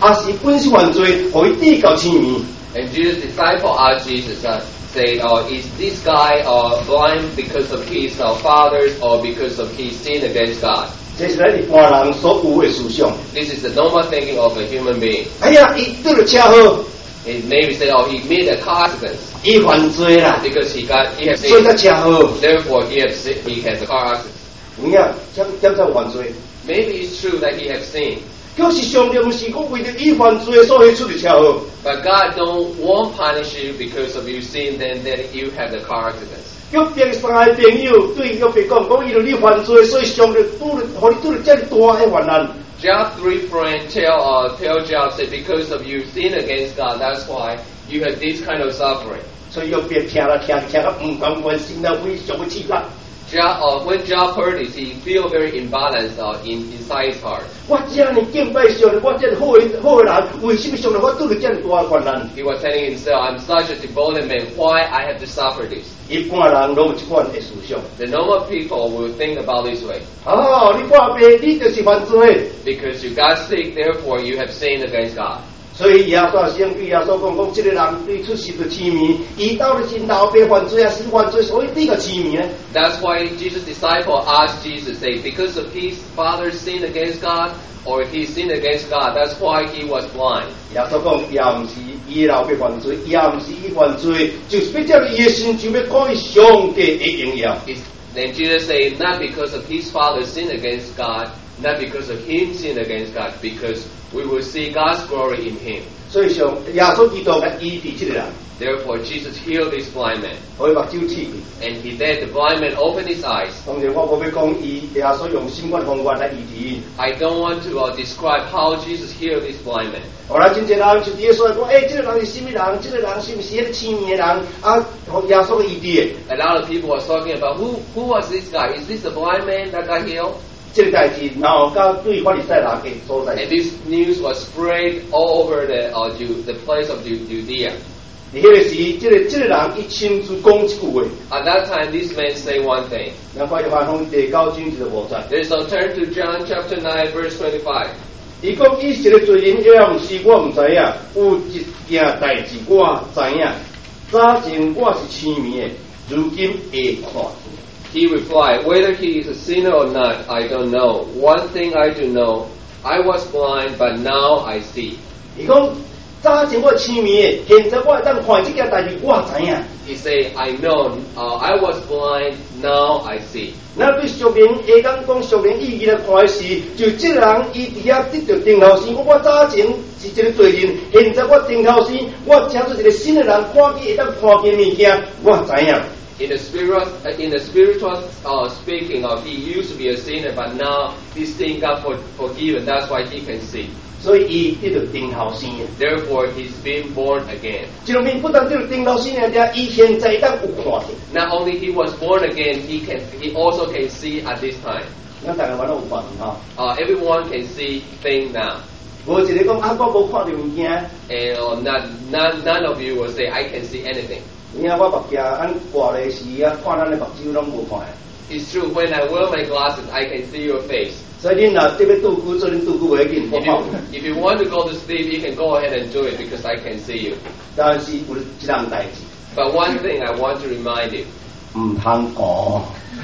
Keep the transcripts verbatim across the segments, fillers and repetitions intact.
还是本身犯罪，互伊地到青面。 And Jesus' disciple asked Jesus, uh, say, uh, is this guy uh, blind because of his uh, fathers or because of his sin against God? 这是咱一般人所有的思想。 This is the normal thinking of a human being. 哎呀，伊对了车祸， It maybe say, oh, he made a car accident 伊犯罪啦， because he got he has 所以 sin. 才车祸。 Therefore, he has sin, he has a car accident. 有影，点点才有犯罪。 Maybe it's true that he has sinned, 就是上帝，毋是讲为着伊犯罪所以出的车祸。 but God don't won't punish you because of your sin. Then then you have the car accident. 约伯三个朋友对约伯讲，讲伊着你犯罪，所以上帝拄了，互你拄了这么大的患难。 Job three friends tell uh, tell Job say because of you sin against God, that's why you have this kind of suffering. 所以约伯听了听听了，唔甘愿，心内非常的气力。 Job, uh, when Job heard this, he feel very imbalanced uh, in inside his heart. 我这样敬拜上帝，我这样好的好的人，为什么上帝我拄了这么大的患难？ He was telling himself, "I'm such a devoted man. Why I have to suffer this?" 一般人拢有这款的思想。 The normal people will think about this way. 哦，你破病，你就是犯罪。 Because you got sick, therefore you have sinned against God. 所以耶稣先对耶稣讲，讲这个人对出世就痴迷，伊到了真老爸犯罪啊，是犯罪，所以你个痴迷呢？ That's why Jesus' disciple asked Jesus, say, because of his father sinned against God, or he sinned against God, that's why he was blind. 耶穌講，也唔是伊老爸犯罪，也唔是伊犯罪，就是要叫伊嘅心就要看伊上帝嘅榮耀。 It's, then Jesus said, not because of his father sinned against God, not because of him sinned against God, because we will see God's glory in him. 所以上耶穌基督嘅醫治這個人， Therefore, Jesus healed this blind man. 可以目睭刺去。 And he let the blind man open his eyes. 當然我冇要講伊耶穌用新冠方法來醫治伊。 I don't want to uh, describe how Jesus healed this blind man. 後來真濟人就耶穌講，誒，這個人是什麼人？這個人是唔是迄個痴迷嘅人？啊，耶穌嘅醫治嘅。 A lot of people are talking about who who was this guy? Is this the blind man that got healed? 這個代志，然後到對法利賽人嘅所在。 And this news was spread all over the uh, Ju- the place of Ju- Judea. 喺嗰個時，這個這個人伊親自講一句話， At that time, this man say one thing. 咱看約翰福音第九章就無在。 There's a turn to John chapter nine, verse twenty-five. 伊講伊是個罪人，也毋是我毋知影，有一件代志我知影。早前我是痴迷的，如今會看見。 He replied, whether he is a sinner or not, I don't know. One thing I do know, I was blind, but now I see. 伊講早前我痴迷的，現在我會當看這件代志，我知影。 He say, I know, uh, I was blind, now I see. 咱對屬靈會講講屬靈意義來看的是，就這個人伊伫遐得到定頭生，我早前是一個罪人，現在我定頭生，我成做一個新的人，看見會當看見物件，我知影。 In the spirit, uh, in the spiritual uh, speaking of, he used to be a sinner, but now he's seeing God for, forgiven. That's why he can see. 所以伊得到定頭生嘅。 Therefore, he's been born again. 這種面不但得到定頭生嘅，啲伊現在當有看見。 Not only he was born again, he can he also can see at this time. 咱大家玩都有看見吼。 Uh, everyone can see things now. 無一個講啊，我無看到物件， And uh, not, not, none of you will say, I can see anything. 你看我目鏡按掛咧時啊，看咱嘅目睭攏無看。 It's true, when I wear my glasses, I can see your face. 所以恁若特別拄久做恁拄久袂緊，我 If 看 you,。if you want to go to sleep, you can go ahead and do it because I can see you. 但是有一項代志， But one thing I want to remind you, 唔通講。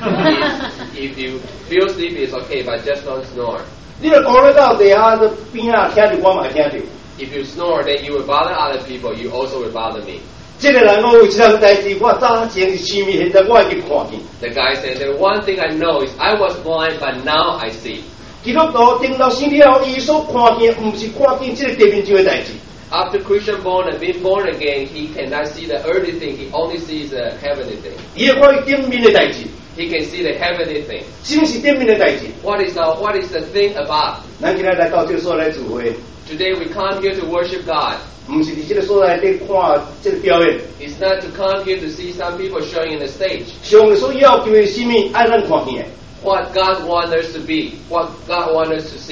if, if you feel sleepy, it's okay, but just don't snore. 你若講咧到地下個邊啊，聽着我嘛會聽着。 If you snore, then you will bother other people, you also will bother me. 這個人我有一項代志，我早前是痴迷，現在我已經看見。 The guy said, the one thing I know is I was blind, but now I see. 基督徒定到生了後，伊所看見唔是看見這個地面上嘅代志。 After Christian born and being born again, he cannot see the earthly thing, he only sees the heavenly thing. 伊會看見頂面嘅代志， He can see the heavenly thing. 什麼是頂面嘅代志？ What is the, what is the thing about? 咱今日來到這個所在聚會， Today we come here to worship God. 唔是伫這個所在底看這個表演。 It's not to come here to see some people showing in the stage. 上帝所要求嘅是什麼？愛咱看見。 What God wants us to be, what God wants us to see.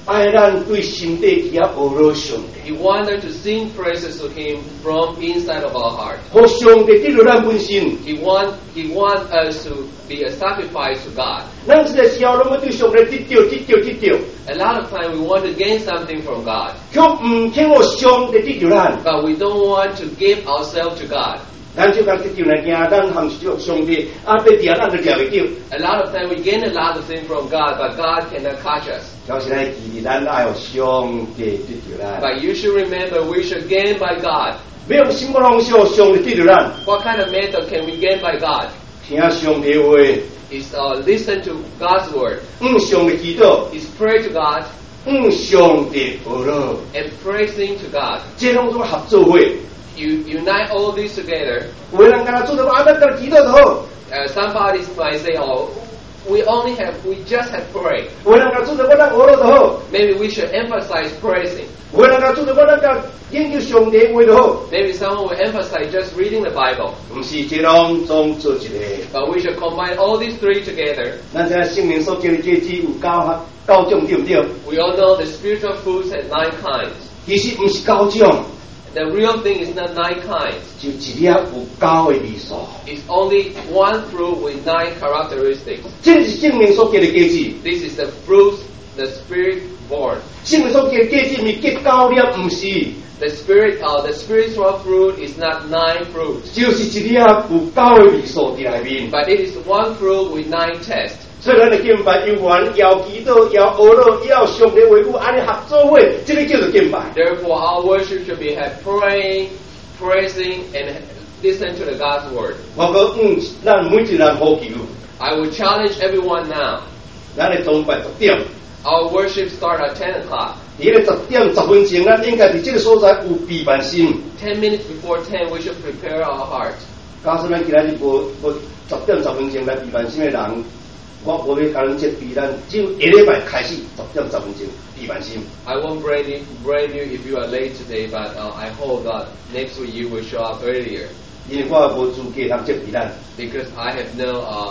爱咱对心底去啊学了上帝， He wanted to sing praises to Him from inside of our heart. 互上帝得到咱本身。 He want He want us to be a sacrifice to God. 咱这个时候拢要对上帝得到、得到、得到， A lot of time we want to gain something from God, 却唔肯互上帝得到咱。 but we don't want to give ourselves to God. 咱就讲得到来惊，咱含是上帝啊，要掠咱就掠袂到。 A lot of time we gain a lot of things from God, but God cannot catch us. 就是来记咱爱互上帝得到咱。 But you should remember we should gain by God. 要用什么方式互上帝得到咱？ What kind of method can we gain by God? 听上帝话， Is uh, listen to God's word, 向上帝祈祷， is pray to God, 向上帝学了， and praising to God. 这拢做合作会。 You unite all these together. 有的人敢若做到啊，咱甲祈祷就好； Uh, somebody might say, "Oh, we only have, we just have pray." 有的人甲做到我咱学了就好； Maybe we should emphasize praising. 有的人甲做到我咱甲研究上帝话就好。 Maybe someone will emphasize just reading the Bible. 唔是这拢总做一个。 But we should combine all these three together. 咱这圣灵所叫的戒指有九项九种对不对？ We all know the spiritual fruits have nine kinds. 其实唔是九种， The real thing is not nine kinds. 就一粒有九个味素。 It's only one fruit with nine characteristics. 这是圣灵所叫的戒指。 This is the fruits the Spirit born. 圣灵所叫的戒指咪结九粒，唔是， The Spirit, uh, the spiritual fruit is not nine fruits, 就是一粒有九个味素伫内面。 but it is one fruit with nine tests. 所以咱的敬拜有缘，要祈祷，要学了，要上帝话语，安尼合作伙，这个叫做敬拜。 Therefore, our worship should be have praying, praising, and listen to the God's word. 我讲嗯，咱每一人呼求， I will challenge everyone now. 咱的崇拜十点， Our worship start at ten o'clock. 伫个十点十分前，咱应该伫这个所在有备办心。 Ten minutes before ten, we should prepare our heart. 假使咱今仔日无无十點十分前來備辦心的人，我無要甲咱設備，咱只有下禮拜開始十點十分前備辦心。 I won't blame you, blame you if you are late today, but uh, I hope that next week you will show up earlier, 因為我無資格通設備咱， because I have no, uh,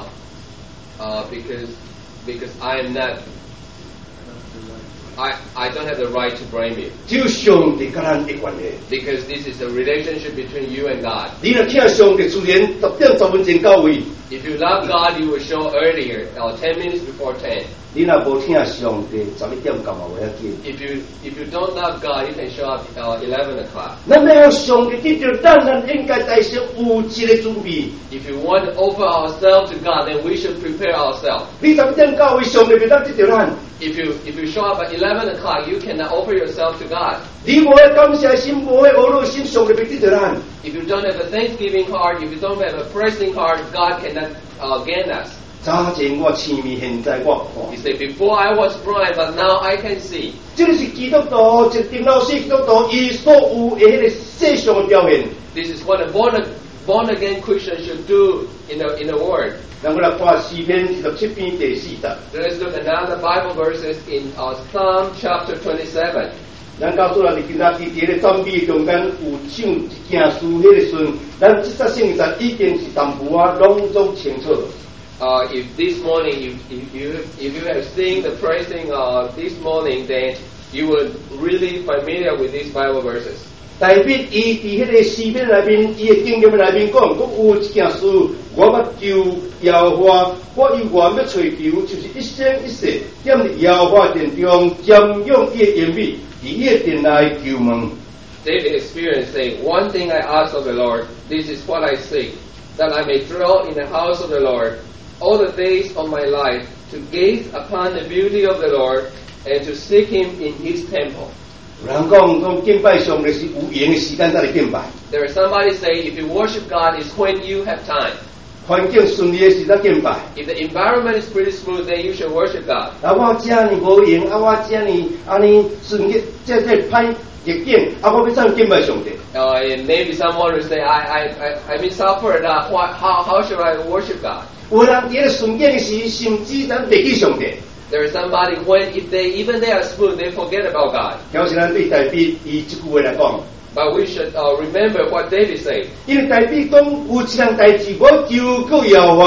uh, because because I am not, I I don't have the right to blame you, 只有上帝甲咱的關係。 because this is a relationship between you and God. 你若聽上帝自然十點十分前到位， If you love God, you will show earlier, or ten minutes before ten. 你若無聽上帝十一點到嘛袂要緊。 If you if you don't love God, you can show up uh, eleven o'clock. 咱要向上帝得到，咱咱應該在先有一個準備。 If you want to offer ourselves to God, then we should prepare ourselves. 你十一點到位，上帝袂當得到咱。 If you if you show up at eleven o'clock, you cannot offer yourself to God. 你無嘅感謝心，無嘅懊惱心，上帝袂得到咱。 If you don't have a thanksgiving heart, if you don't have a praising heart, God cannot uh, gain us. 早前我痴迷，現在我看。 He said, before I was blind, but now I can see. 這個是基督徒，一定老師基督徒伊所有的迄個世上嘅表現。 This is what a born born again Christian should do in the in the Word. 咱我來看詩篇二十七篇第四節。 Let's look at another Bible verses in uh, Psalm chapter twenty-seven. 咱告訴咱哋今仔日喺個讚美中間有唱一件詩，迄個時陣，咱即隻聖經已經是淡薄仔攏總清楚。 Uh, if this morning, if, if you if you have seen the praising uh, this morning, then you will really familiar with these Bible verses. 大衛伊佇迄個詩篇內面，伊嘅經驗內面講，我有一件事，我要求耶和華，我以願要追求，就是一生一世，踮佇耶和華殿中瞻仰伊嘅言語，佇伊嘅殿內求問。 David experienced saying, "One thing I ask of the Lord, this is what I seek, that I may dwell in the house of the Lord all the days of my life, to gaze upon the beauty of the Lord, and to seek Him in His temple." 有人講講敬拜上帝是有閒嘅時間才嚟敬拜， There is somebody say, if you worship God, is when you have time. 環境順利嘅時才敬拜。 If the environment is pretty smooth, then you should worship God. 啊，我遮爾無閒，啊，我遮爾安尼順嘅，即係歹逆境，啊，我要怎敬拜上帝？ Uh, and maybe someone will say, I, I, I, I'm in suffered, uh, what, how, how should I worship God? 有人喺個順境嘅時，甚至咱袂記上帝。 There is somebody when, if they, even they are smooth, they forget about God. 有時咱對大衛以這句話來講， But we should uh, remember what David said. 因為大衛講有一項代志，我求告耶和華，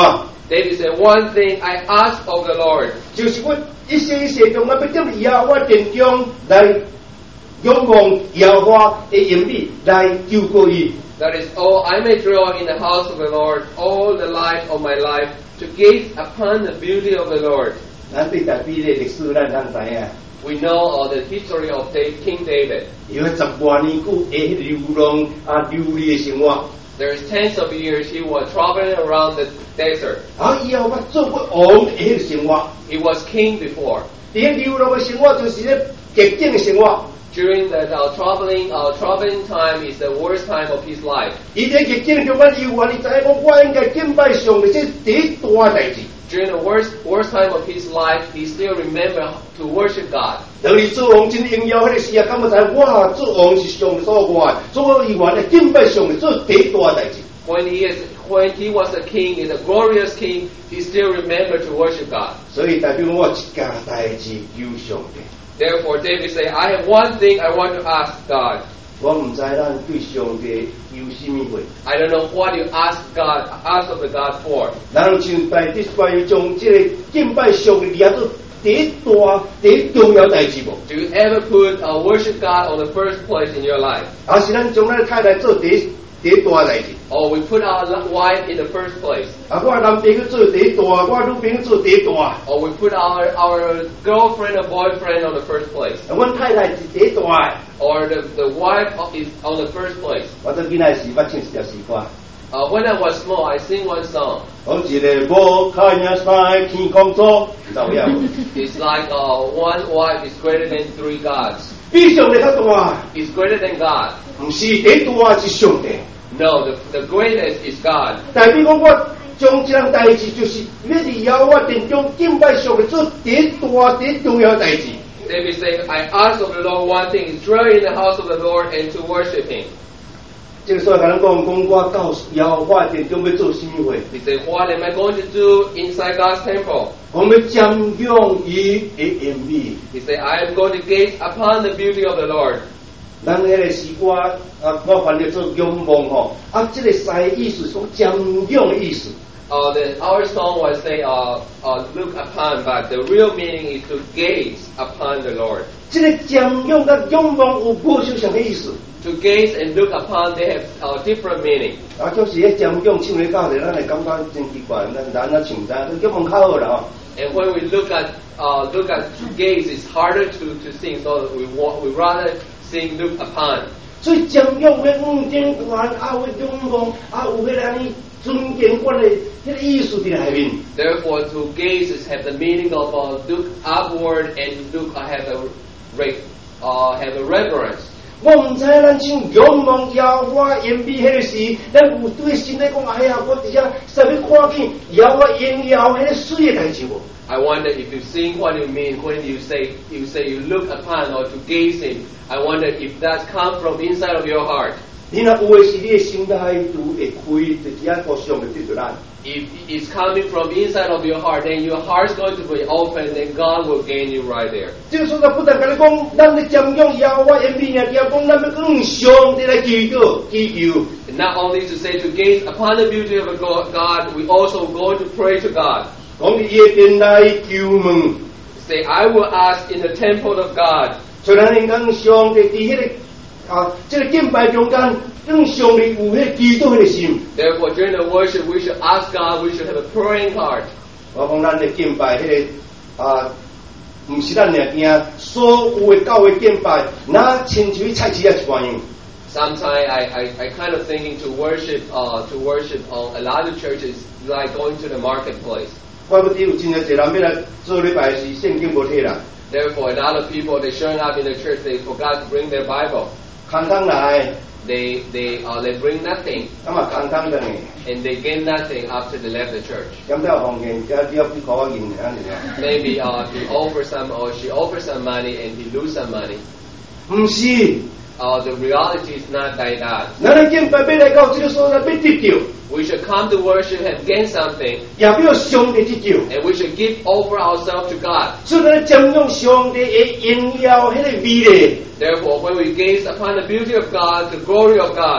David said, one thing I ask of the Lord. 就是我一生一世中，我要踮耶和华殿中来仰望耶和华的恩美，来求告伊。 That is, oh, I may dwell in the house of the Lord all the life of my life, to gaze upon the beauty of the Lord. 咱对大比的历史咱通知影， We know uh, the history of Dave, King David. 因为十多年久的流浪啊流离的生活， There's tens of years he was traveling around the desert. 啊以后我做过王的迄个生活， He was king before. 伫迄流浪的生活就是咧极境的生活。 During the uh, traveling uh, traveling time is the worst time of his life. 伊在极境中，我有话，你知影讲，我应该敬拜上帝，这是第一大代志。 During the worst worst time of his life, he still remembered to worship God. 当你做王真荣耀迄个时啊，敢有知我做王是上帝所爱，所以话咧敬拜上帝做第一大代志。 When he is when he was a king, is a glorious king, he still remembered to worship God. 所以代表我一件代志求上帝。 Therefore, David said, I have one thing I want to ask God. 我唔知咱对上帝有甚物话， I don't know what you ask God, ask of the God for. 咱像大啲关于将这个敬拜上帝列做第一大、第一重要代志无？ Do you ever put uh, worship God on the first place in your life? 还是咱将咱太太做第一第一大代志？ Or we put our wife in the first place? 啊，我男朋友做第一大，我女朋友做第一大， Or we put our, our girlfriend or boyfriend on the first place? 啊，阮太太是第一大。 Or the, the wife is on the first place? 我做囡仔时，我唱一条诗歌。 Uh, when I was small, I sing one song. 我一个无看影晒天空做，知影无？ It's like uh, one wife is greater than three gods. 比上帝较大， It's greater than God. 唔是第一大是上帝。 No, the, the greatest is God. 代表讲我将这项代志，就是要伫耶和华殿中敬拜上帝做第一大、第一重要代志。 David said, I ask of the Lord one thing, is dwell in the house of the Lord and to worship Him. 这个所以甲咱讲，讲我到耶和华殿中要做甚物话？ He said, what am I going to do inside God's temple? 我要瞻仰伊的恩美。 He said, I am going to gaze upon the beauty of the Lord. 咱迄个诗歌啊，我翻译做仰望吼，啊，这个西意思讲瞻仰的意思。 Uh, the, our song was say, uh, uh, look upon, but the real meaning is to gaze upon the Lord. 这个瞻仰甲仰望有无相像的意思？ To gaze and look upon, they have uh, different meaning. 啊，就是迄瞻仰唱咧到咧，咱会感觉真奇怪，咱咱啊唱咱仰望较好啦吼。 And when we look at uh, look at to gaze, it's harder to, to sing, so we wa- we rather sing look upon. 所以瞻仰的五点观，啊，有仰望，啊，有迄个安尼尊敬观的迄个意思伫内面。 Therefore, to gaze is have the meaning of uh, look upward and look uh, have a re- uh, have a reverence. 我唔知咱唱仰望耶和华恩美迄个时，咱有对心里讲，哎呀，我伫遐使要看见耶和华荣耀迄个水的代志无？ I wonder if you sing what you mean when you say you say you look upon or to gaze in. I wonder if that comes from inside of your heart. 你若有的是你的心态度会开，就只啊互相的对着咱。 If it's coming from inside of your heart, then your heart's going to be open, then God will gain you right there. 这个所在不但甲你讲，咱咧瞻仰耶和华恩美呢，要讲咱要向上帝来祈祷祈求。 And not only to say to gaze upon the beauty of God, we also go to pray to God. 讲伫伊的殿内求问， Say, I will ask in the temple of God. 所以咱应当上帝伫迄个啊，这个敬拜中间，向上帝有迄个祈祷迄个心。 Therefore, during the worship, we should ask God, we should have a praying heart. 我讲咱咧敬拜迄、那个啊，毋是咱俩惊，所有的教会敬拜，那亲像菜市啊一般样。 Sometimes I, I, I kind of thinking to worship, uh, to worship on a lot of churches like going to the marketplace. 怪不得有真侪人要来做礼拜时，圣经无摕啦， Therefore, a lot of people, they showing up in the church, they forgot to bring their Bible. 空空来， They, they, uh, they bring nothing, 咁啊空空的呢。 and they gain nothing after they left the church. 咁都奉献，只只有幾個銀兩年啊。 Maybe uh, he offers some, or she offers some money, and he lose some money. 唔是， Uh, the reality is not like that. 咱咧敬拜要來到這個所在要得着， We should come to worship and gain something, 也要上帝得着。 and we should give over ourselves to God. 所以咱瞻仰上帝的榮耀，迄個美麗。 Therefore, when we gaze upon the beauty of God, the glory of God,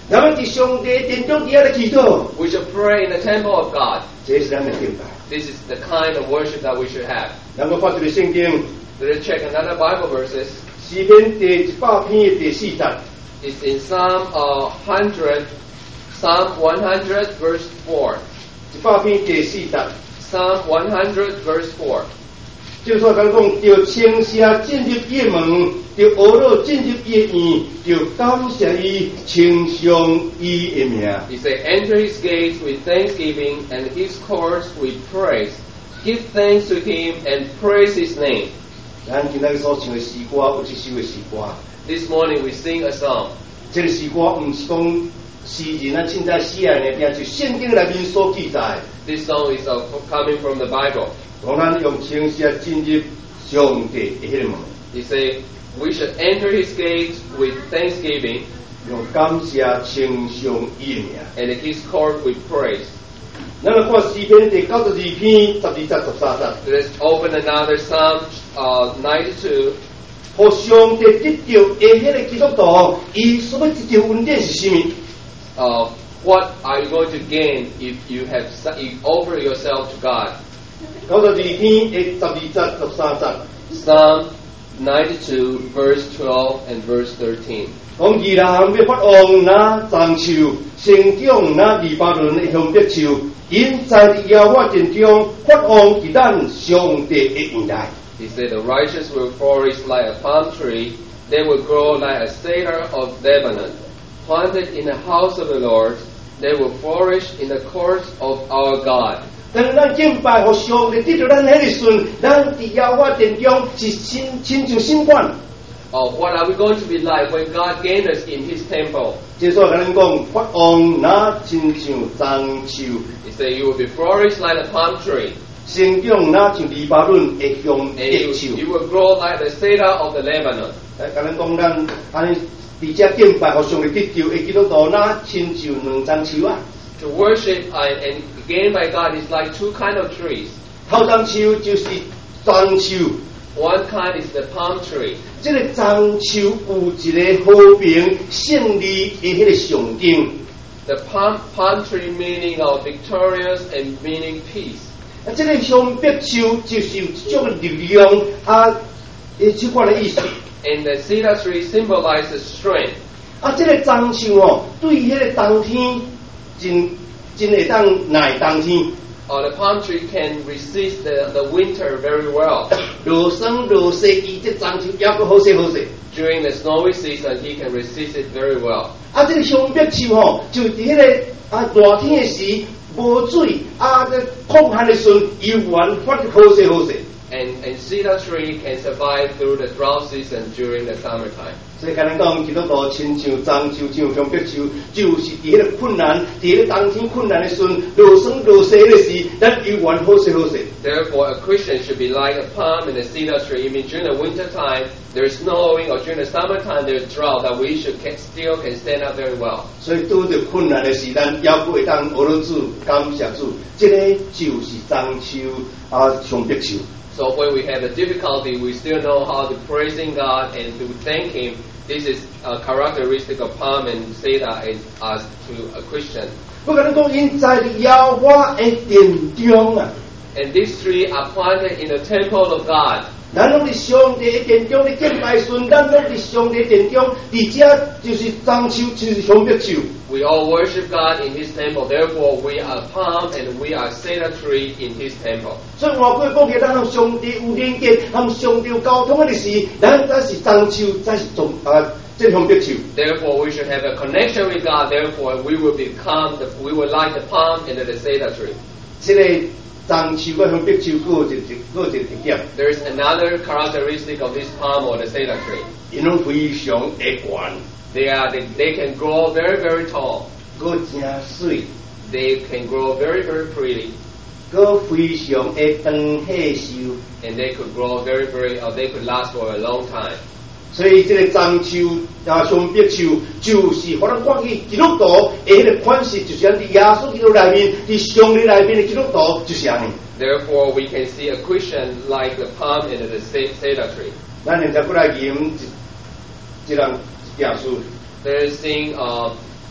咱们伫上帝殿中伫遐咧祈祷， We should pray in the temple of God. 这是咱的敬拜。 This is the kind of worship that we should have. 咱们看一个圣经， Let's check another Bible verses. 诗篇第一百篇的第四节， It's in Psalm uh, one hundred, Psalm one hundred verse four. 一百篇第四节， Psalm one hundred verse four. 就说咱讲，着称谢进入伊的门，着俄罗进入伊的院，着感谢伊，称颂伊的名。 He said, enter his gates with thanksgiving and his courts with praise. Give thanks to him and praise his name. 咱今仔所唱的诗歌，有一首的诗歌， This morning we sing a song. 这个诗歌唔是讲诗人啊，凊彩写的呢，定就圣经内面所记载。 This song is uh, coming from the Bible. 讲咱用称谢进入上帝的迄个门， He said, we should enter his gates with thanksgiving 用感谢称颂伊的名。 and his court with praise. 咱来看诗篇第九十二篇十二节十三节， Let's open another Psalm uh, ninety-two. 互上帝得着的迄个基督徒，伊所要得着恩典是啥物？ Uh, what are you going to gain if you have you offer yourself to God? 九十二篇的十二節十三節， Psalm ninety-two, verse twelve and verse thirteen. 講義人要發旺那長樹，成長那黎巴嫩的香柏樹，因在伫耶和華殿中發旺伫咱上帝的恩待。 He said, the righteous will flourish like a palm tree. They will grow like a cedar of Lebanon. Planted in the house of the Lord, they will flourish in the courts of our God. 當咱敬拜互上帝得着咱迄個順，咱伫耶和華殿中是親親像新冠。 Oh, what are we going to be like when God gained us in His temple? 即所甲咱講發旺那親像長樹， He said, you will be flourished like a palm tree. 成長那像黎巴嫩的香 And 柏 you, 樹。 you will grow like the cedar of the Lebanon. 誒，甲咱講咱安尼伫遮敬拜互上帝得着的基督徒，那親像兩張樹啊。 To worship and, and gained by God is like two kind of trees. 頭張樹就是長樹。 One kind is the palm tree. 這個長樹有一個和平勝利的迄個象徵。 The palm, palm tree meaning of victorious and meaning peace. 啊，這個香柏樹就是有一種力量啊，誒，即款的意思。 And the cedar tree symbolizes strength. 啊，這個長樹哦，對迄個冬天真真會當耐冬天。 Uh, the palm tree can resist the, the winter very well. 落霜落雪，伊這長樹抑閣好勢好勢。 During the snowy season, he can resist it very well. 啊，這個香柏樹吼，就伫迄個啊熱天的時無水，啊個酷旱的時陣，伊原發好勢好勢。 And, and cedar tree can survive through the drought season during the summertime. 所以甲咱講，基督徒親像長樹，像香柏樹，就是伫迄個困難，伫迄個冬天困難的時陣，落霜落雪的時，咱伊原好勢好勢。 Therefore, a Christian should be like a palm and a cedar tree. I mean, during the winter time, there's snowing, or during the summertime, there's drought, that we should can, still can stand up very well. 所以拄着困難的時，咱抑閣會當俄羅主感謝主，這個就是長樹啊香柏樹。 So when we have a difficulty, we still know how to praising God and to thank Him. This is a characteristic of palm and cedar as to a Christian. 我甲你講，因在耶和華的殿中啊， And these three are planted in the temple of God. 咱攏伫上帝的殿中咧敬拜神，咱攏伫上帝的殿中，伫遮就是長樹，就是香柏樹。 We all worship God in His temple. Therefore, we are palm and we are cedar tree in His temple. 所以換句講起，咱同上帝有連結，同上帝有溝通的時，咱才是長樹，才是種啊，即香柏樹。 Therefore, we should have a connection with God. Therefore, we will become the, we will like the palm and the cedar tree. 即個長樹個香柏樹，佫有一佫有一個特點， There is another characteristic of this palm or the cedar tree. 因攏非常的懸， They are they, they can grow very very tall. 佫真水， They can grow very very pretty, 佫非常的長氣壽。 and they could grow very very or they could last for a long time. 所以这个樟树啊，香柏树就是互咱看起基督徒的迄个款式，就是咱伫耶稣基督内面，伫上帝内面的基督徒就是安尼。 Therefore, we can see a Christian like the palm and the cedar tree. 咱现在过来吟一一人一件事， There is sing uh,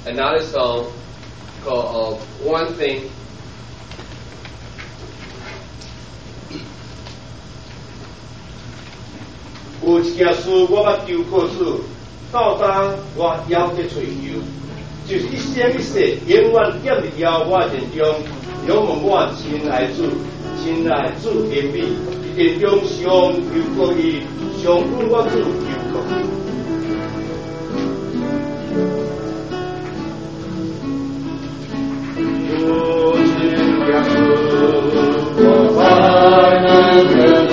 another song called uh, One Thing. 有一件事我捌丢过处，到当我要去追求，就是一生一世永远踮伫摇我殿中，仰望我亲爱主，亲爱主怜悯，伫殿中上求过伊，上阮我主求过伊。我只要主，我爱那个。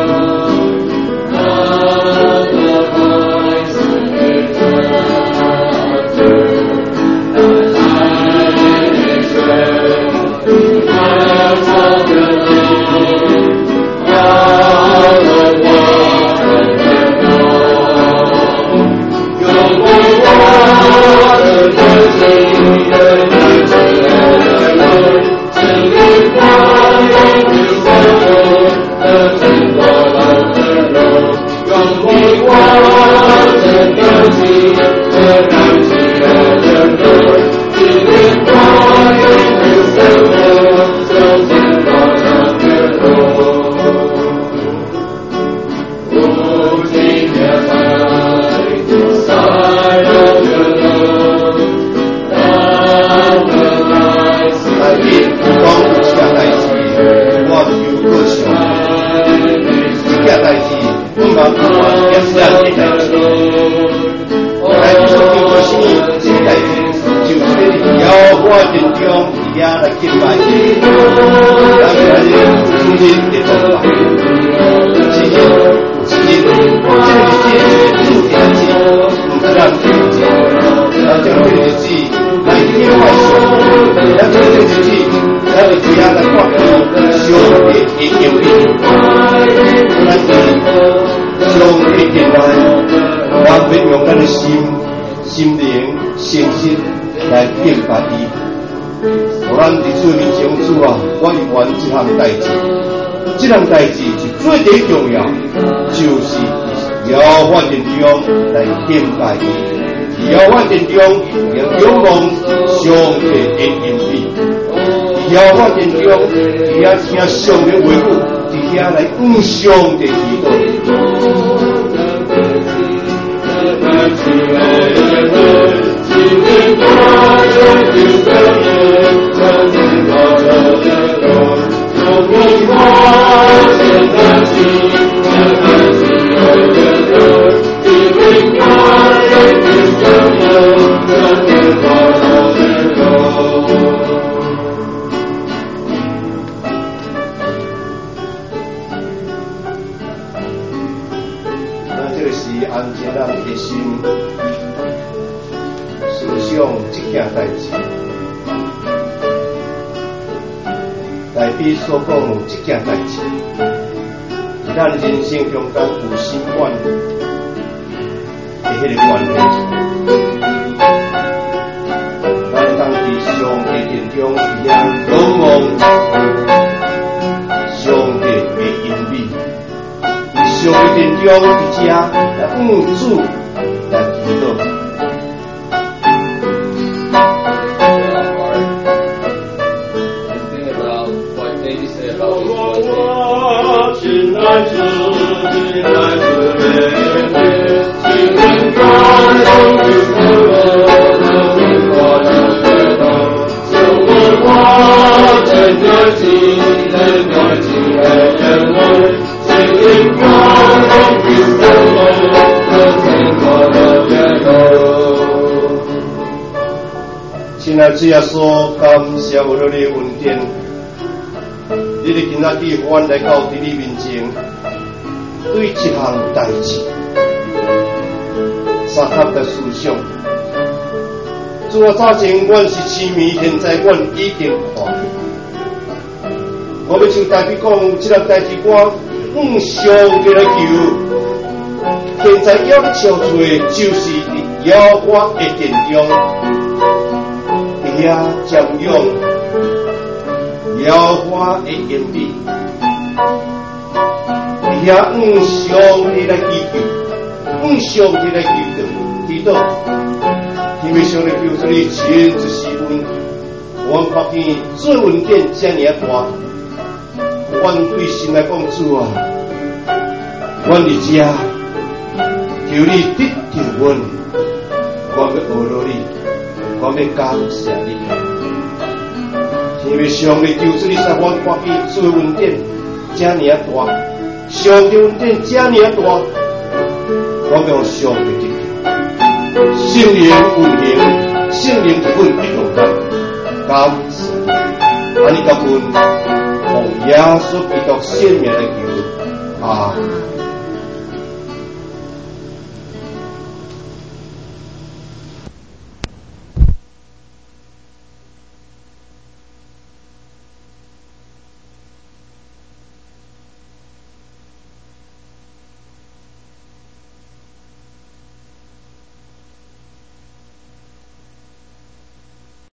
这项代志，这项代志是最最重要，就是摇我殿中来敬拜伊，摇我殿中要仰望上帝的恩典，摇我殿中伊也听上帝话语，伫遐来向上帝祈祷。你所讲这件代志，咱人生中间有心愿的迄个关系，咱当伫上帝殿中遐仰望上帝的恩美，伫上帝殿中伫遮来向主来祈祷。亲爱主耶稣，感谢我的恩典，你哋今仔日阮来到你面前，对一项代志，三合的思想。主啊，早前阮是痴迷，现在阮已经看见。我要像大家讲，这项代志我向上帝来求，现在要你敲出就是摇我的殿中。遐瞻仰摇花的恩典，遐向上帝来祈求，向上帝来祈祷，祈祷， 因为上帝救出你亲自施恩，我看见做恩典遮尔大，我对神来讲主啊，我伫遮，求你得着阮，我要学落你，我要感谢你。因为上帝救出你，使我看见做恩典遮尔大，上帝恩典遮尔大，我要上帝得着。圣灵运行，圣灵一份必用感，感谢你。安尼甲阮，奉耶稣基督圣名来求，阿门。